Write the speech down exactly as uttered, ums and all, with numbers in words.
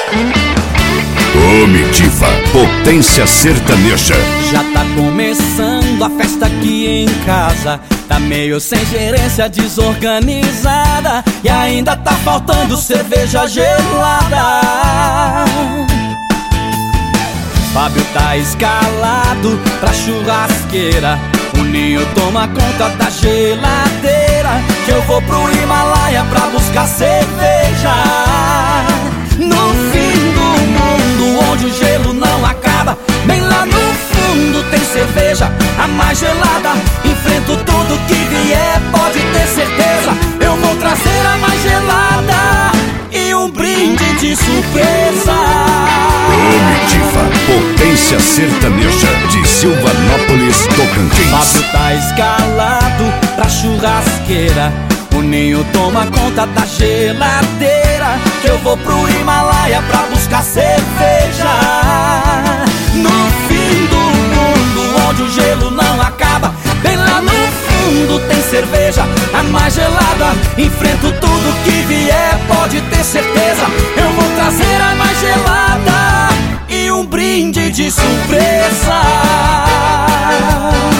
Comitiva, potência sertaneja. Já tá começando a festa aqui em casa. Tá meio sem gerência, desorganizada, e ainda tá faltando cerveja gelada. Fábio tá escalado pra churrasqueira. O Ninho toma conta da geladeira, que eu vou pro Himalaia pra buscar cerveja. No fim do mundo, onde o gelo não acaba, bem lá no fundo tem cerveja, a mais gelada. Enfrento tudo que vier, pode ter certeza. Eu vou trazer a mais gelada e um brinde de surpresa. Comitiva, potência sertaneja de Silvanópolis, Tocantins. Fábio tá escalado pra churrasqueira. O Ninho toma conta da geladeira, que eu vou pro Himalaia pra buscar cerveja. No fim do mundo, onde o gelo não acaba, bem lá no fundo tem cerveja, a mais gelada. Enfrento tudo que vier, pode ter certeza. Eu vou trazer a mais gelada e um brinde de surpresa.